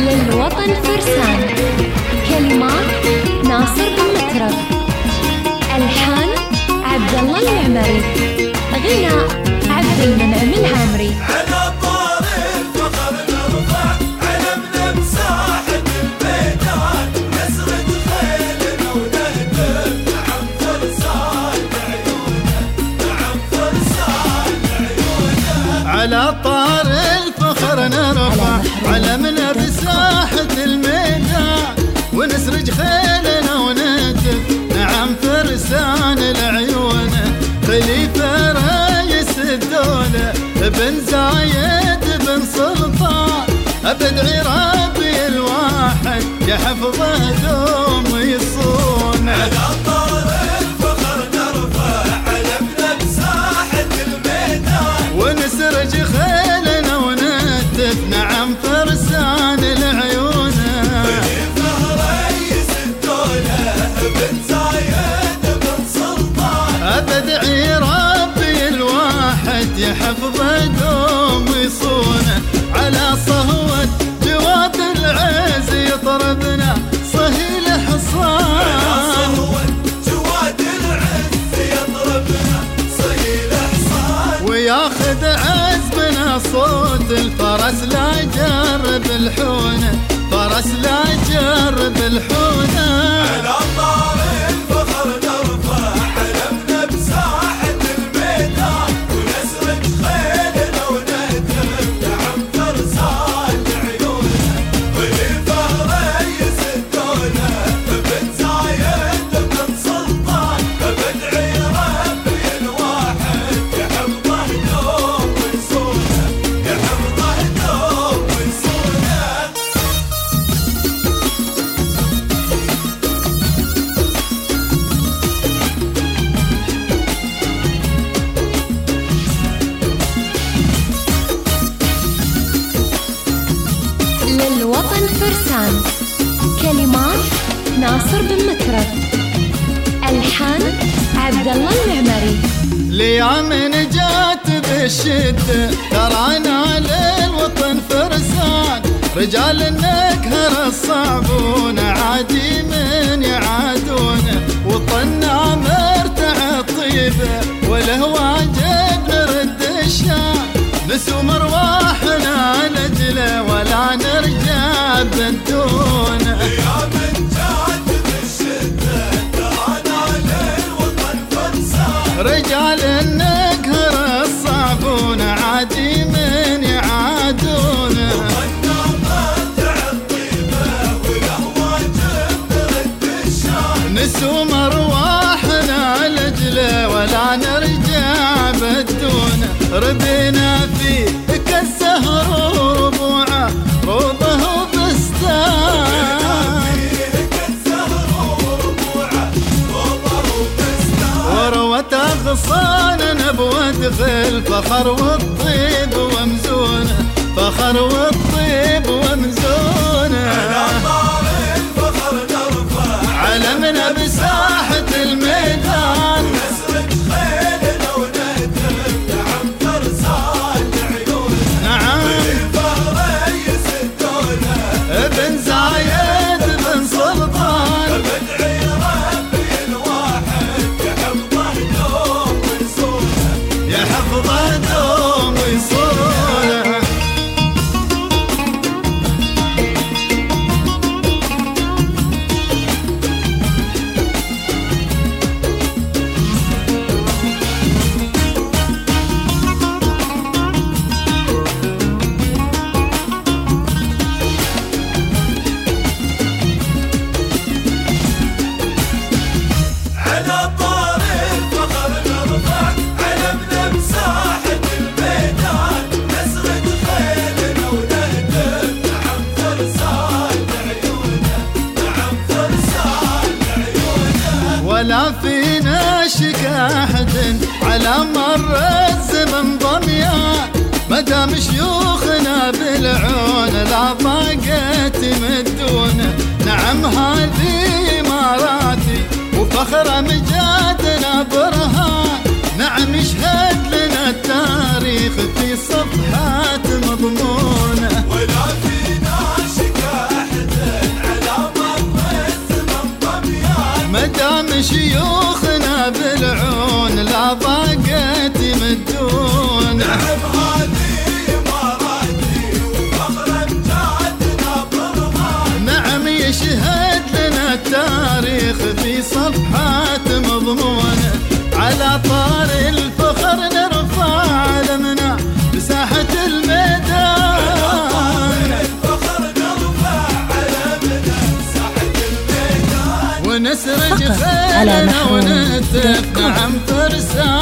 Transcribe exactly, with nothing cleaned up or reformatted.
للوطن فرسان. كلمات ناصر بن مترف، ألحان عبد الله المعمري، غناء عبد المنعم العامري. على طار الفخر نرفع علمنا بساحة الميدان، نسرد خيلنا ونهتف نعم فرسان عيوننا، نعم فرسان عيوننا. على طار الفخر نرفع علمنا بساحة الميدان، ونسرج خيلنا ونهتف نعم فرسان العيون. خليفة رئيس الدولة بن زايد بن سلطان، بدعي ربي الواحد يحفظه دوم ويصون. على طار الفخر نرفع علمنا بساحة الميدان، ونسرج خيلنا ونهتف نعم فرسان العيون. خليفة رئيس الدولة بن زايد بن سلطان، بدعي ربي الواحد يحفظه دوم ويصونه. على صهوة جواد العز يطربنا صهيل حصان، جواد العز يطربنا صهيل حصان، وياخذ عزمنا صوت الفرس لا جرب الحونه، فرس لا جرب الحونه. على طار الفخر نرفع علمنا بساحة الميدان، ونسرج خيلنا ونهتف نعم فرسان عيوننا. خليفة رئيس الدولة بن زايد بن سلطان، بدعي ربي الواحد يحفظه دوم ويصونه، يحفظه دوم ويصونه. للوطن فرسان. كلمات ناصر بن مترف، ألحان عبد الله المعمري. ليام نجات بالشدة ترانا للوطن فرسان، رجال النكهر الصعبون عادي من يعادون. وطننا مرتع الطيبة وله واجب نرد الشان، نسوم ارواحنا لجله ولا نرجع بدون. ليام نجات بالشدة ترانا للوطن فرسان، رجال النكهر الصعبون عادي من يعادون. وطننا مرتع الطيبة وله واجب نرد الشان، نسوم ارواحنا لجله ولا نرجع بدون. ربينا فيه كالزهر وربوعه روضه وبستان، وروة أغصان نبوة الفخر والطيب ومزونه، فخر والطيب ومزونه. على طار الفخر نرفع علمنا بساحة الميدان، نسرج خيلنا ونهتف نعم فرسان عيوننا. نعم خليفة رئيس الدولة بن زايد بن سلطان، بدعي ربي الواحد يحفظه دوم ويصونه، يحفظه دوم ويصونه. على طار الفخر نرفع علمنا بساحة الميدان، نسرد خيلنا ونهتف نعم فرسان عيوننا، نعم فرسان عيوننا. ولا فينا شكا أحد على مر الزمن ضميان، مدام شيوخنا بالعون لا طاقة يمدونه. نعم هذه إماراتي وفخر مجادنا برهان، نعم يشهد لنا التاريخ في صفحات مضمونة. ولا فينا شكا شيوخنا بالعون لا ضاقت يمدون. نعم هذه إماراتي وفخر أمجادنا برضان. نعم يشهد لنا التاريخ في صفحات مضمونة، على طار الفخر نرفع علمنا بساحة الميدان. ونسرج خيلنا ونهتف نعم فرسان.